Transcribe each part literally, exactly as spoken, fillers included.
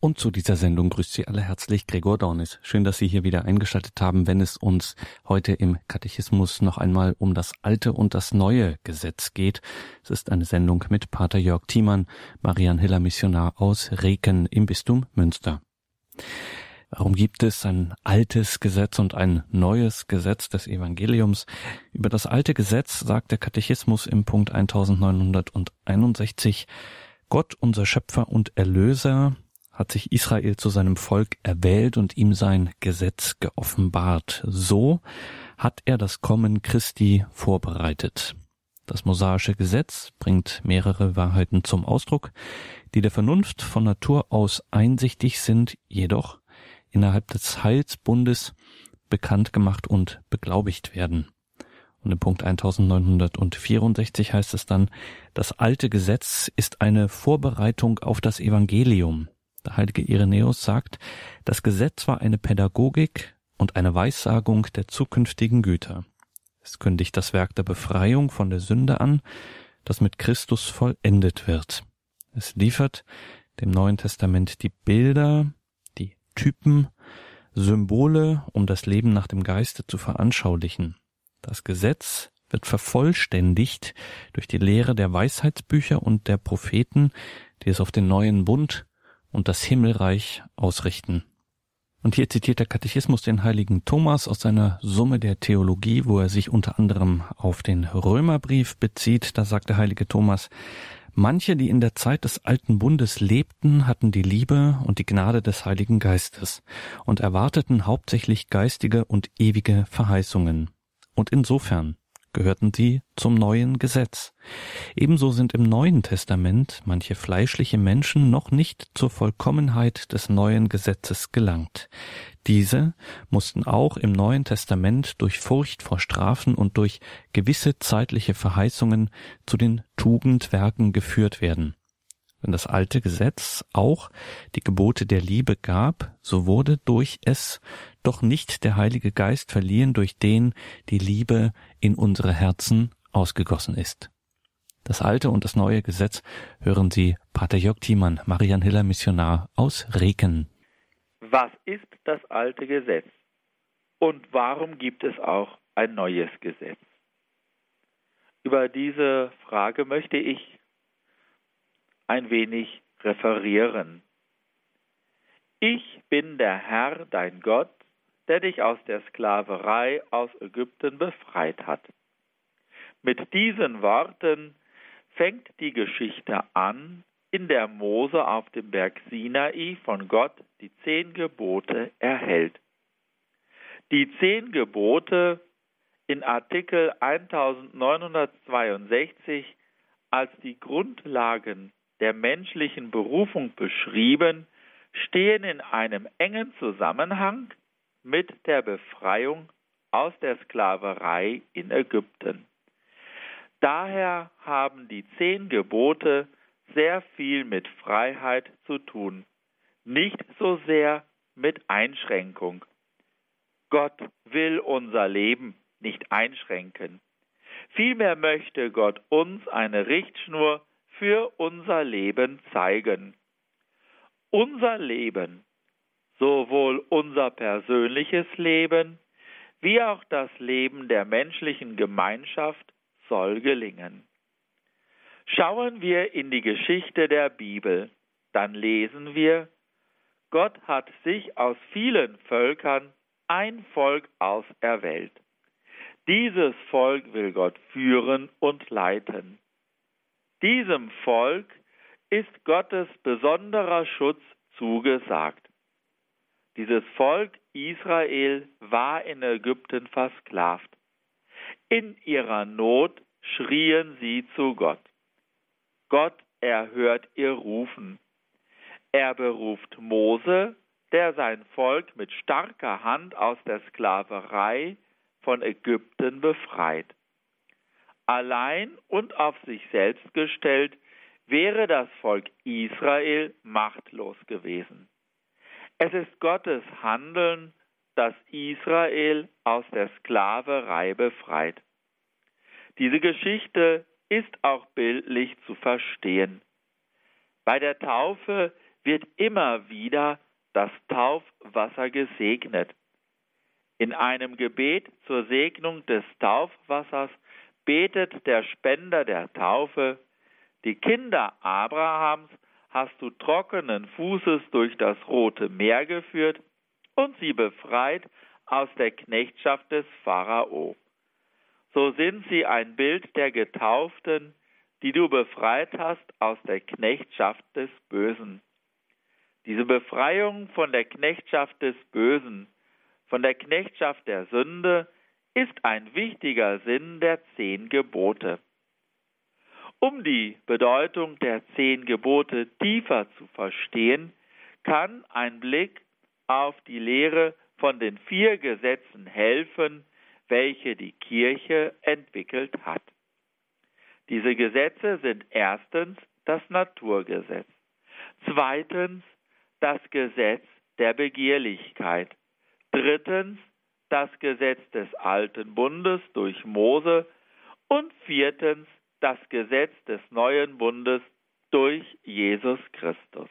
Und zu dieser Sendung grüßt Sie alle herzlich Gregor Dornis. Schön, dass Sie hier wieder eingeschaltet haben, wenn es uns heute im Katechismus noch einmal um das alte und das neue Gesetz geht. Es ist eine Sendung mit Pater Jörg Thiemann, Marianhiller Missionar aus Reken im Bistum Münster. Warum gibt es ein altes Gesetz und ein neues Gesetz des Evangeliums? Über das alte Gesetz sagt der Katechismus im Punkt neunzehnhunderteinundsechzig, Gott, unser Schöpfer und Erlöser, hat sich Israel zu seinem Volk erwählt und ihm sein Gesetz geoffenbart. So hat er das Kommen Christi vorbereitet. Das mosaische Gesetz bringt mehrere Wahrheiten zum Ausdruck, die der Vernunft von Natur aus einsichtig sind, jedoch innerhalb des Heilsbundes bekannt gemacht und beglaubigt werden. Und im Punkt neunzehnhundertvierundsechzig heißt es dann, das alte Gesetz ist eine Vorbereitung auf das Evangelium. Der heilige Irenäus sagt, das Gesetz war eine Pädagogik und eine Weissagung der zukünftigen Güter. Es kündigt das Werk der Befreiung von der Sünde an, das mit Christus vollendet wird. Es liefert dem Neuen Testament die Bilder, die Typen, Symbole, um das Leben nach dem Geiste zu veranschaulichen. Das Gesetz wird vervollständigt durch die Lehre der Weisheitsbücher und der Propheten, die es auf den neuen Bund und das Himmelreich ausrichten. Und hier zitiert der Katechismus den heiligen Thomas aus seiner Summe der Theologie, wo er sich unter anderem auf den Römerbrief bezieht. Da sagt der heilige Thomas, manche, die in der Zeit des alten Bundes lebten, hatten die Liebe und die Gnade des Heiligen Geistes und erwarteten hauptsächlich geistige und ewige Verheißungen. Und insofern gehörten sie zum neuen Gesetz. Ebenso sind im Neuen Testament manche fleischliche Menschen noch nicht zur Vollkommenheit des neuen Gesetzes gelangt. Diese mussten auch im Neuen Testament durch Furcht vor Strafen und durch gewisse zeitliche Verheißungen zu den Tugendwerken geführt werden. Wenn das alte Gesetz auch die Gebote der Liebe gab, so wurde durch es doch nicht der Heilige Geist verliehen, durch den die Liebe in unsere Herzen ausgegossen ist. Das alte und das neue Gesetz hören Sie Pater Jörg Thiemann, Marianhiller Missionar aus Reken. Was ist das alte Gesetz? Und warum gibt es auch ein neues Gesetz? Über diese Frage möchte ich ein wenig referieren. Ich bin der Herr, dein Gott, der dich aus der Sklaverei aus Ägypten befreit hat. Mit diesen Worten fängt die Geschichte an, in der Mose auf dem Berg Sinai von Gott die zehn Gebote erhält. Die zehn Gebote in Artikel neunzehnhundertzweiundsechzig als die Grundlagen der menschlichen Berufung beschrieben, stehen in einem engen Zusammenhang mit der Befreiung aus der Sklaverei in Ägypten. Daher haben die zehn Gebote sehr viel mit Freiheit zu tun, nicht so sehr mit Einschränkung. Gott will unser Leben nicht einschränken. Vielmehr möchte Gott uns eine Richtschnur für unser Leben zeigen. Unser Leben, sowohl unser persönliches Leben wie auch das Leben der menschlichen Gemeinschaft, soll gelingen. Schauen wir in die Geschichte der Bibel, dann lesen wir, Gott hat sich aus vielen Völkern ein Volk auserwählt. Dieses Volk will Gott führen und leiten. Diesem Volk ist Gottes besonderer Schutz zugesagt. Dieses Volk Israel war in Ägypten versklavt. In ihrer Not schrien sie zu Gott. Gott erhört ihr Rufen. Er beruft Mose, der sein Volk mit starker Hand aus der Sklaverei von Ägypten befreit. Allein und auf sich selbst gestellt wäre das Volk Israel machtlos gewesen. Es ist Gottes Handeln, das Israel aus der Sklaverei befreit. Diese Geschichte ist auch bildlich zu verstehen. Bei der Taufe wird immer wieder das Taufwasser gesegnet. In einem Gebet zur Segnung des Taufwassers betet der Spender der Taufe: Die Kinder Abrahams hast du trockenen Fußes durch das Rote Meer geführt und sie befreit aus der Knechtschaft des Pharao. So sind sie ein Bild der Getauften, die du befreit hast aus der Knechtschaft des Bösen. Diese Befreiung von der Knechtschaft des Bösen, von der Knechtschaft der Sünde, ist ein wichtiger Sinn der zehn Gebote. Um die Bedeutung der zehn Gebote tiefer zu verstehen, kann ein Blick auf die Lehre von den vier Gesetzen helfen, welche die Kirche entwickelt hat. Diese Gesetze sind erstens das Naturgesetz, zweitens das Gesetz der Begehrlichkeit, drittens das Gesetz des Alten Bundes durch Mose und viertens das Gesetz des Neuen Bundes durch Jesus Christus.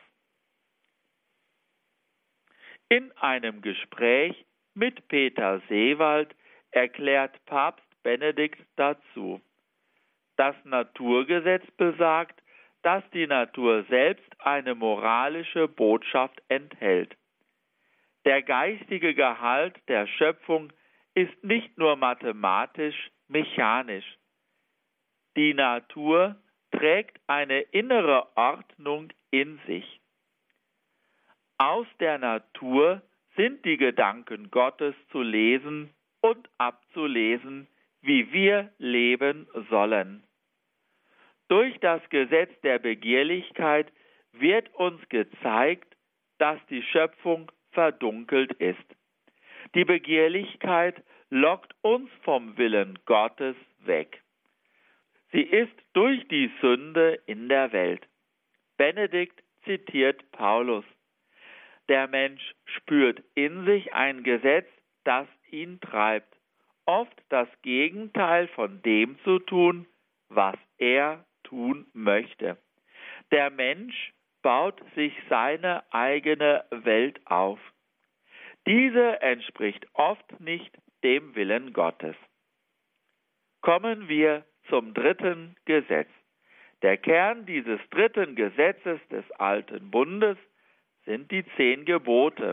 In einem Gespräch mit Peter Seewald erklärt Papst Benedikt dazu: Das Naturgesetz besagt, dass die Natur selbst eine moralische Botschaft enthält. Der geistige Gehalt der Schöpfung ist nicht nur mathematisch-mechanisch. Die Natur trägt eine innere Ordnung in sich. Aus der Natur sind die Gedanken Gottes zu lesen und abzulesen, wie wir leben sollen. Durch das Gesetz der Begehrlichkeit wird uns gezeigt, dass die Schöpfung verdunkelt ist. Die Begehrlichkeit lockt uns vom Willen Gottes weg. Sie ist durch die Sünde in der Welt. Benedikt zitiert Paulus: Der Mensch spürt in sich ein Gesetz, das ihn treibt, oft das Gegenteil von dem zu tun, was er tun möchte. Der Mensch baut sich seine eigene Welt auf. Diese entspricht oft nicht dem Willen Gottes. Kommen wir zum dritten Gesetz. Der Kern dieses dritten Gesetzes des Alten Bundes sind die zehn Gebote.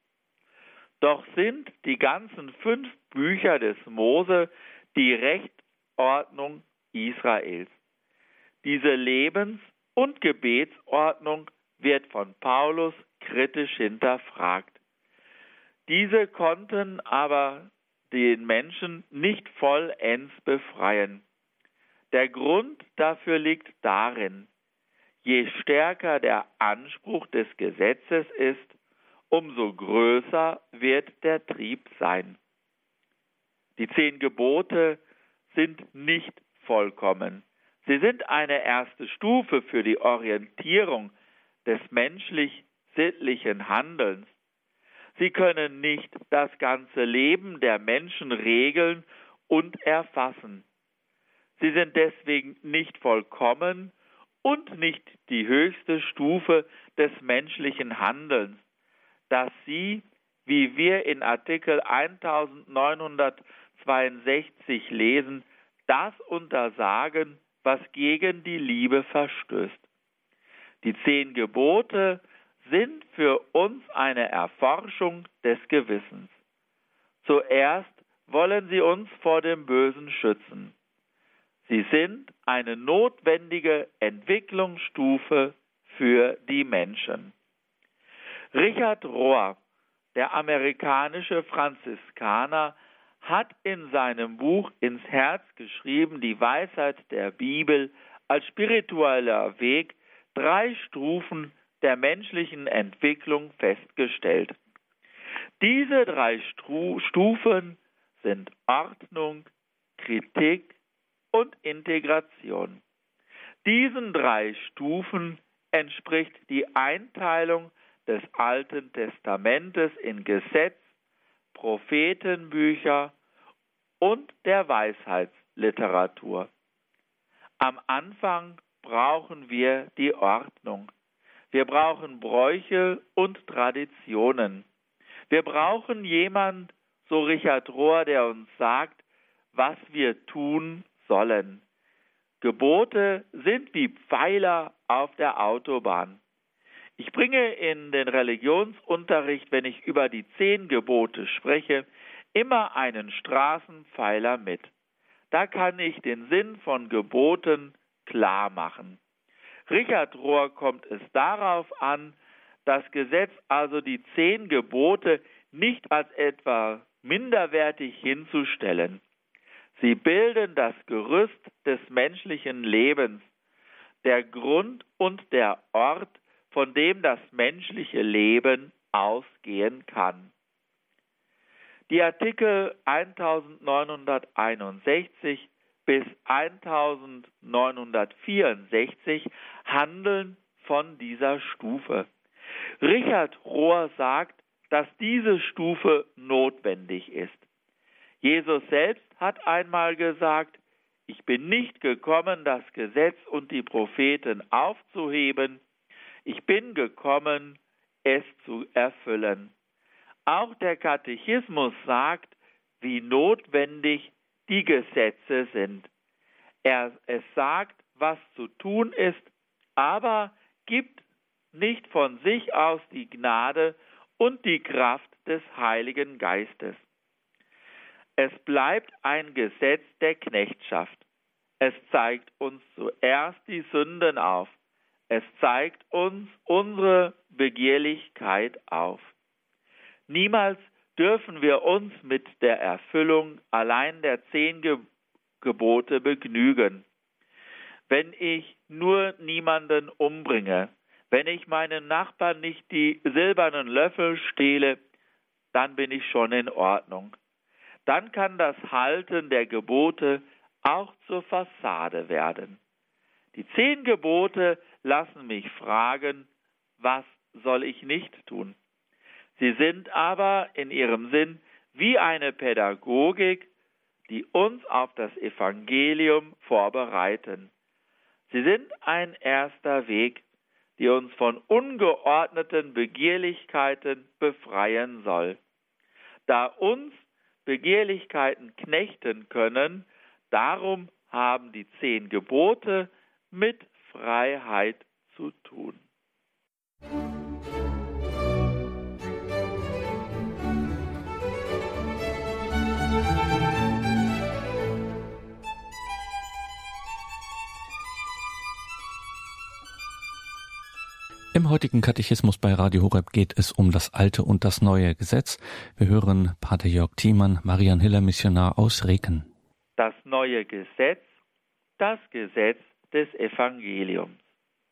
Doch sind die ganzen fünf Bücher des Mose die Rechtsordnung Israels. Diese Lebens- und Gebetsordnung wird von Paulus kritisch hinterfragt. Diese konnten aber den Menschen nicht vollends befreien. Der Grund dafür liegt darin: Je stärker der Anspruch des Gesetzes ist, umso größer wird der Trieb sein. Die zehn Gebote sind nicht vollkommen. Sie sind eine erste Stufe für die Orientierung des menschlich-sittlichen Handelns. Sie können nicht das ganze Leben der Menschen regeln und erfassen. Sie sind deswegen nicht vollkommen und nicht die höchste Stufe des menschlichen Handelns, dass sie, wie wir in Artikel neunzehnhundertzweiundsechzig lesen, das untersagen, was gegen die Liebe verstößt. Die zehn Gebote sind für uns eine Erforschung des Gewissens. Zuerst wollen sie uns vor dem Bösen schützen. Sie sind eine notwendige Entwicklungsstufe für die Menschen. Richard Rohr, der amerikanische Franziskaner, hat in seinem Buch Ins Herz geschrieben, die Weisheit der Bibel als spiritueller Weg, drei Stufen der menschlichen Entwicklung festgestellt. Diese drei Stru- Stufen sind Ordnung, Kritik und Integration. Diesen drei Stufen entspricht die Einteilung des Alten Testamentes in Gesetz, Prophetenbücher und der Weisheitsliteratur. Am Anfang brauchen wir die Ordnung. Wir brauchen Bräuche und Traditionen. Wir brauchen jemand, so Richard Rohr, der uns sagt, was wir tun sollen. Gebote sind wie Pfeiler auf der Autobahn. Ich bringe in den Religionsunterricht, wenn ich über die zehn Gebote spreche, immer einen Straßenpfeiler mit. Da kann ich den Sinn von Geboten klar machen. Richard Rohr kommt es darauf an, das Gesetz, also die zehn Gebote, nicht als etwa minderwertig hinzustellen. Sie bilden das Gerüst des menschlichen Lebens, der Grund und der Ort, von dem das menschliche Leben ausgehen kann. Die Artikel neunzehnhunderteinundsechzig bis neunzehnhundertvierundsechzig handeln von dieser Stufe. Richard Rohr sagt, dass diese Stufe notwendig ist. Jesus selbst hat einmal gesagt, ich bin nicht gekommen, das Gesetz und die Propheten aufzuheben, ich bin gekommen, es zu erfüllen. Auch der Katechismus sagt, wie notwendig die Gesetze sind. Er, es sagt, was zu tun ist, aber gibt nicht von sich aus die Gnade und die Kraft des Heiligen Geistes. Es bleibt ein Gesetz der Knechtschaft. Es zeigt uns zuerst die Sünden auf. Es zeigt uns unsere Begehrlichkeit auf. Niemals dürfen wir uns mit der Erfüllung allein der zehn Ge- Gebote begnügen. Wenn ich nur niemanden umbringe, wenn ich meinen Nachbarn nicht die silbernen Löffel stehle, dann bin ich schon in Ordnung. Dann kann das Halten der Gebote auch zur Fassade werden. Die zehn Gebote lassen mich fragen, was soll ich nicht tun? Sie sind aber in ihrem Sinn wie eine Pädagogik, die uns auf das Evangelium vorbereiten. Sie sind ein erster Weg, die uns von ungeordneten Begehrlichkeiten befreien soll. Da uns Begehrlichkeiten knechten können, darum haben die zehn Gebote mit Freiheit zu tun. Im heutigen Katechismus bei Radio Horeb geht es um das alte und das neue Gesetz. Wir hören Pater Jörg Thiemann, Marian Hiller, Missionar aus Reken. Das neue Gesetz, das Gesetz des Evangeliums.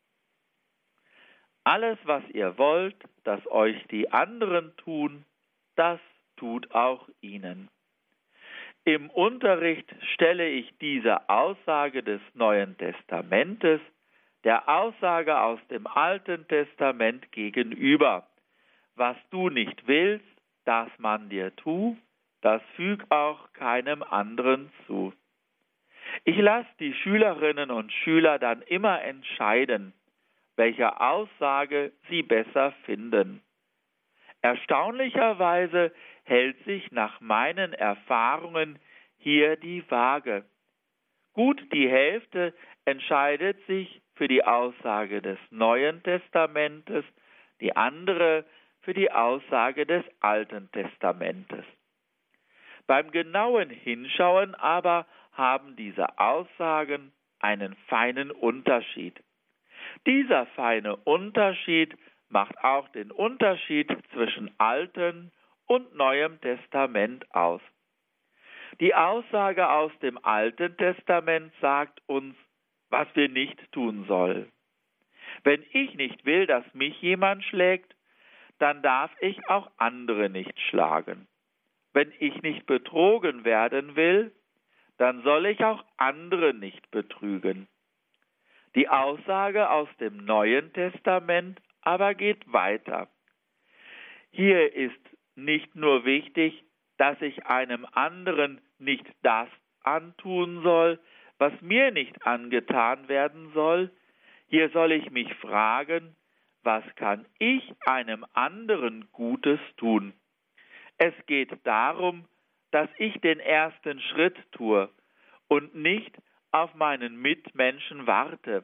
Alles, was ihr wollt, dass euch die anderen tun, das tut auch ihnen. Im Unterricht stelle ich diese Aussage des Neuen Testamentes der Aussage aus dem Alten Testament gegenüber. Was du nicht willst, dass man dir tu, das füg auch keinem anderen zu. Ich lasse die Schülerinnen und Schüler dann immer entscheiden, welche Aussage sie besser finden. Erstaunlicherweise hält sich nach meinen Erfahrungen hier die Waage. Gut die Hälfte entscheidet sich für die Aussage des Neuen Testamentes, die andere für die Aussage des Alten Testamentes. Beim genauen Hinschauen aber haben diese Aussagen einen feinen Unterschied. Dieser feine Unterschied macht auch den Unterschied zwischen Altem und Neuem Testament aus. Die Aussage aus dem Alten Testament sagt uns, was wir nicht tun sollen. Wenn ich nicht will, dass mich jemand schlägt, dann darf ich auch andere nicht schlagen. Wenn ich nicht betrogen werden will, dann soll ich auch andere nicht betrügen. Die Aussage aus dem Neuen Testament aber geht weiter. Hier ist nicht nur wichtig, dass ich einem anderen nicht das antun soll, was mir nicht angetan werden soll. Hier soll ich mich fragen, was kann ich einem anderen Gutes tun? Es geht darum, dass ich den ersten Schritt tue und nicht auf meinen Mitmenschen warte.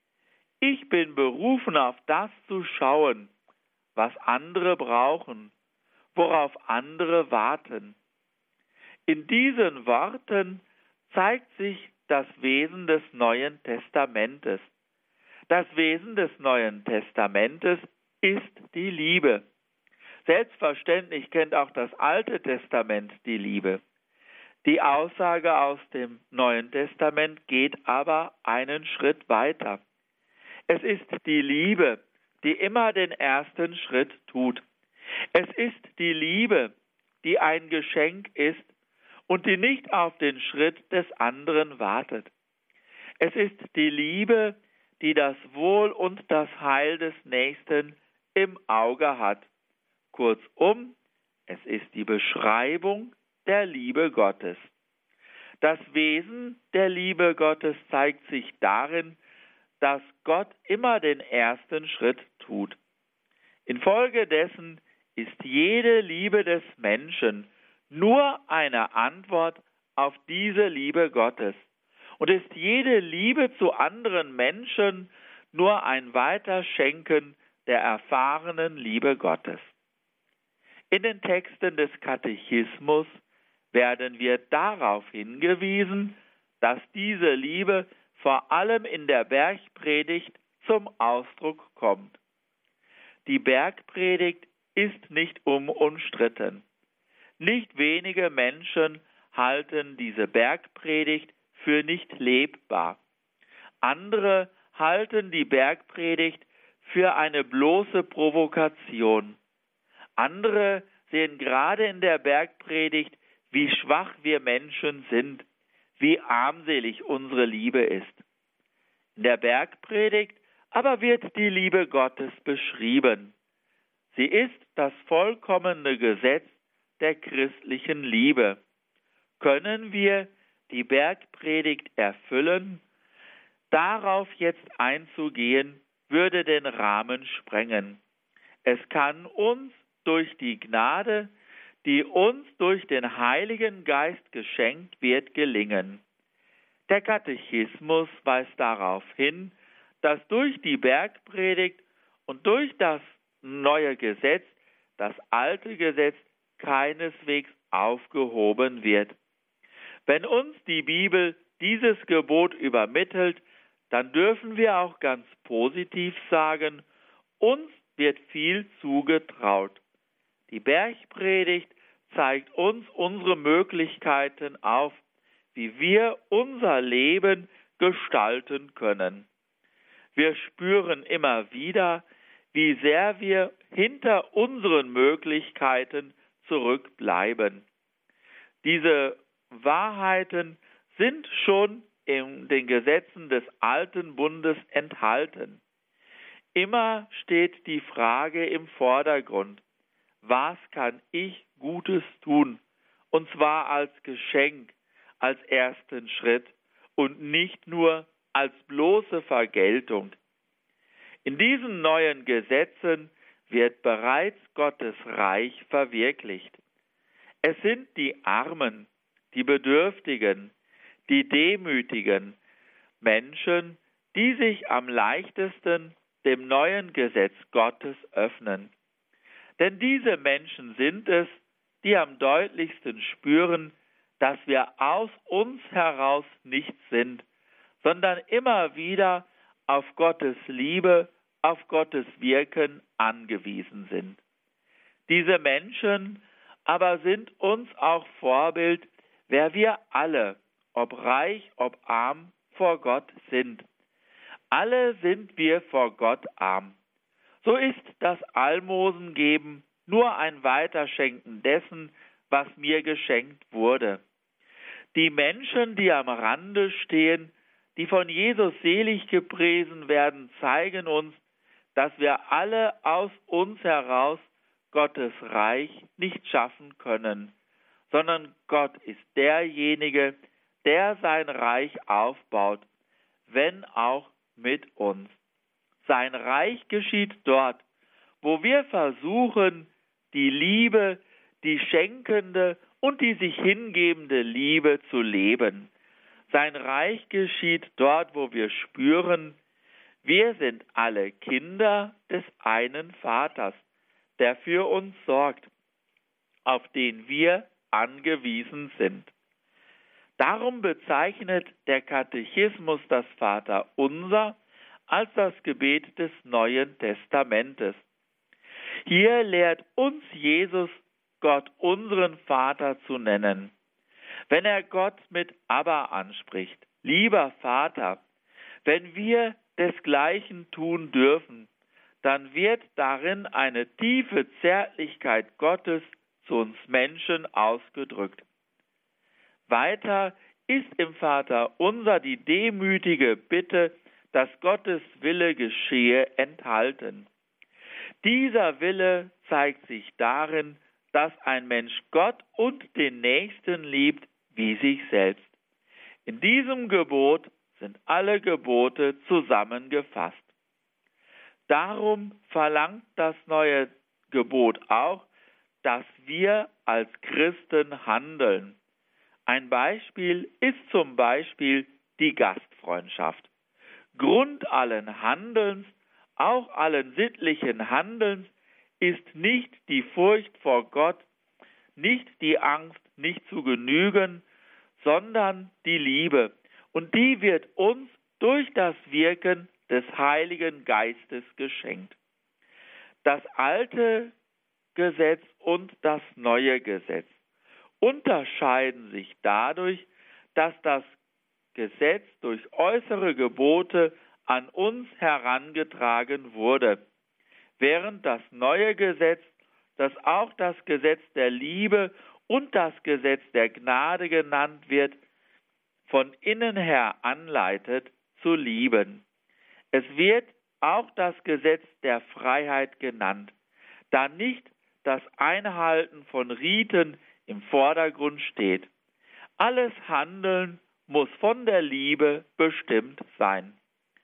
Ich bin berufen, auf das zu schauen, was andere brauchen, worauf andere warten. In diesen Worten zeigt sich das Wesen des Neuen Testamentes. Das Wesen des Neuen Testamentes ist die Liebe. Selbstverständlich kennt auch das Alte Testament die Liebe. Die Aussage aus dem Neuen Testament geht aber einen Schritt weiter. Es ist die Liebe, die immer den ersten Schritt tut. Es ist die Liebe, die ein Geschenk ist und die nicht auf den Schritt des anderen wartet. Es ist die Liebe, die das Wohl und das Heil des Nächsten im Auge hat. Kurzum, es ist die Beschreibung der Liebe Gottes. Das Wesen der Liebe Gottes zeigt sich darin, dass Gott immer den ersten Schritt tut. Infolgedessen ist jede Liebe des Menschen nur eine Antwort auf diese Liebe Gottes und ist jede Liebe zu anderen Menschen nur ein Weiterschenken der erfahrenen Liebe Gottes. In den Texten des Katechismus werden wir darauf hingewiesen, dass diese Liebe vor allem in der Bergpredigt zum Ausdruck kommt. Die Bergpredigt ist nicht unumstritten. Nicht wenige Menschen halten diese Bergpredigt für nicht lebbar. Andere halten die Bergpredigt für eine bloße Provokation. Andere sehen gerade in der Bergpredigt, wie schwach wir Menschen sind, wie armselig unsere Liebe ist. In der Bergpredigt aber wird die Liebe Gottes beschrieben. Sie ist das vollkommene Gesetz der christlichen Liebe. Können wir die Bergpredigt erfüllen? Darauf jetzt einzugehen, würde den Rahmen sprengen. Es kann uns durch die Gnade, die uns durch den Heiligen Geist geschenkt wird, gelingen. Der Katechismus weist darauf hin, dass durch die Bergpredigt und durch das neue Gesetz das alte Gesetz keineswegs aufgehoben wird. Wenn uns die Bibel dieses Gebot übermittelt, dann dürfen wir auch ganz positiv sagen, uns wird viel zugetraut. Die Bergpredigt zeigt uns unsere Möglichkeiten auf, wie wir unser Leben gestalten können. Wir spüren immer wieder, wie sehr wir hinter unseren Möglichkeiten zurückbleiben. Diese Wahrheiten sind schon in den Gesetzen des Alten Bundes enthalten. Immer steht die Frage im Vordergrund: Was kann ich Gutes tun? Und zwar als Geschenk, als ersten Schritt und nicht nur als bloße Vergeltung. In diesen neuen Gesetzen wird bereits Gottes Reich verwirklicht. Es sind die Armen, die Bedürftigen, die demütigen Menschen, die sich am leichtesten dem neuen Gesetz Gottes öffnen. Denn diese Menschen sind es, die am deutlichsten spüren, dass wir aus uns heraus nichts sind, sondern immer wieder auf Gottes Liebe, auf Gottes Wirken angewiesen sind. Diese Menschen aber sind uns auch Vorbild, wer wir alle, ob reich, ob arm, vor Gott sind. Alle sind wir vor Gott arm. So ist das Almosengeben nur ein Weiterschenken dessen, was mir geschenkt wurde. Die Menschen, die am Rande stehen, die von Jesus selig gepriesen werden, zeigen uns, dass wir alle aus uns heraus Gottes Reich nicht schaffen können, sondern Gott ist derjenige, der sein Reich aufbaut, wenn auch mit uns. Sein Reich geschieht dort, wo wir versuchen, die Liebe, die schenkende und die sich hingebende Liebe zu leben. Sein Reich geschieht dort, wo wir spüren, wir sind alle Kinder des einen Vaters, der für uns sorgt, auf den wir angewiesen sind. Darum bezeichnet der Katechismus das Vaterunser als das Gebet des Neuen Testamentes. Hier lehrt uns Jesus, Gott unseren Vater zu nennen. Wenn er Gott mit Abba anspricht, lieber Vater, wenn wir desgleichen tun dürfen, dann wird darin eine tiefe Zärtlichkeit Gottes zu uns Menschen ausgedrückt. Weiter ist im Vaterunser die demütige Bitte, dass Gottes Wille geschehe, enthalten. Dieser Wille zeigt sich darin, dass ein Mensch Gott und den Nächsten liebt wie sich selbst. In diesem Gebot sind alle Gebote zusammengefasst. Darum verlangt das neue Gebot auch, dass wir als Christen handeln. Ein Beispiel ist zum Beispiel die Gastfreundschaft. Grund allen Handelns, auch allen sittlichen Handelns, ist nicht die Furcht vor Gott, nicht die Angst, nicht zu genügen, sondern die Liebe. Und die wird uns durch das Wirken des Heiligen Geistes geschenkt. Das alte Gesetz und das neue Gesetz unterscheiden sich dadurch, dass das Gesetz durch äußere Gebote an uns herangetragen wurde, während das neue Gesetz, das auch das Gesetz der Liebe und das Gesetz der Gnade genannt wird, von innen her anleitet, zu lieben. Es wird auch das Gesetz der Freiheit genannt, da nicht das Einhalten von Riten im Vordergrund steht. Alles Handeln muss von der Liebe bestimmt sein.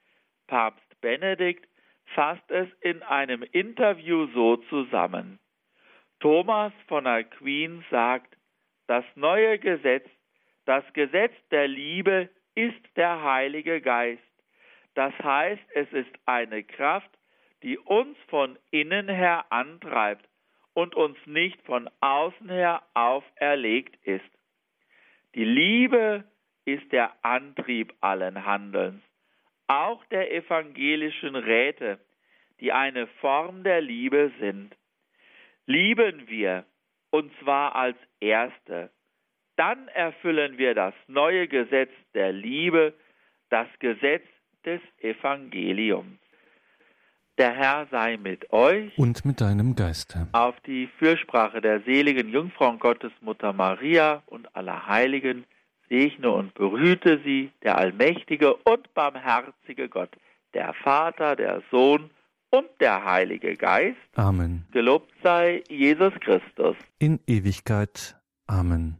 Papst Benedikt fasst es in einem Interview so zusammen. Thomas von Aquin sagt, das neue Gesetz, das Gesetz der Liebe ist der Heilige Geist. Das heißt, es ist eine Kraft, die uns von innen her antreibt und uns nicht von außen her auferlegt ist. Die Liebe ist der Antrieb allen Handelns, auch der evangelischen Räte, die eine Form der Liebe sind. Lieben wir, und zwar als Erste, dann erfüllen wir das neue Gesetz der Liebe, das Gesetz des Evangeliums. Der Herr sei mit euch und mit deinem Geiste. Auf die Fürsprache der seligen Jungfrau und Gottesmutter Maria und aller Heiligen segne und behüte sie der allmächtige und barmherzige Gott, der Vater, der Sohn und der Heilige Geist. Amen. Gelobt sei Jesus Christus. In Ewigkeit. Amen.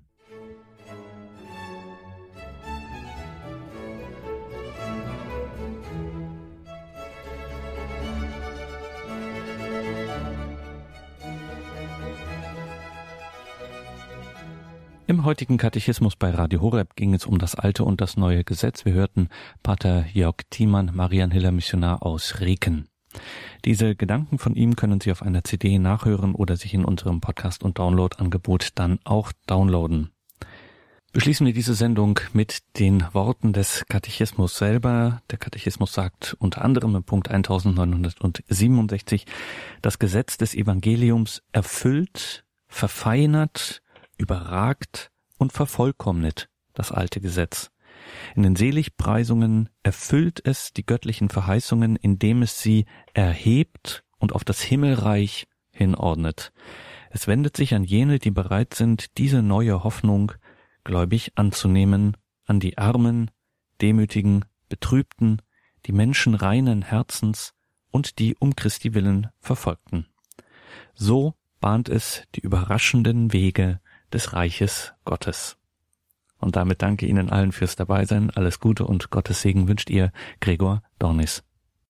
Im heutigen Katechismus bei Radio Horeb ging es um das alte und das neue Gesetz. Wir hörten Pater Jörg Thiemann, Marienhiller Missionar aus Reken. Diese Gedanken von ihm können Sie auf einer C D nachhören oder sich in unserem Podcast- und Download-Angebot dann auch downloaden. Beschließen wir diese Sendung mit den Worten des Katechismus selber. Der Katechismus sagt unter anderem im Punkt neunzehnhundertsiebenundsechzig, das Gesetz des Evangeliums erfüllt, verfeinert, überragt und vervollkommnet das alte Gesetz. In den Seligpreisungen erfüllt es die göttlichen Verheißungen, indem es sie erhebt und auf das Himmelreich hinordnet. Es wendet sich an jene, die bereit sind, diese neue Hoffnung gläubig anzunehmen, an die Armen, Demütigen, Betrübten, die Menschen reinen Herzens und die um Christi willen Verfolgten. So bahnt es die überraschenden Wege des Reiches Gottes. Und damit danke Ihnen allen fürs Dabeisein. Alles Gute und Gottes Segen wünscht Ihr Gregor Dornis.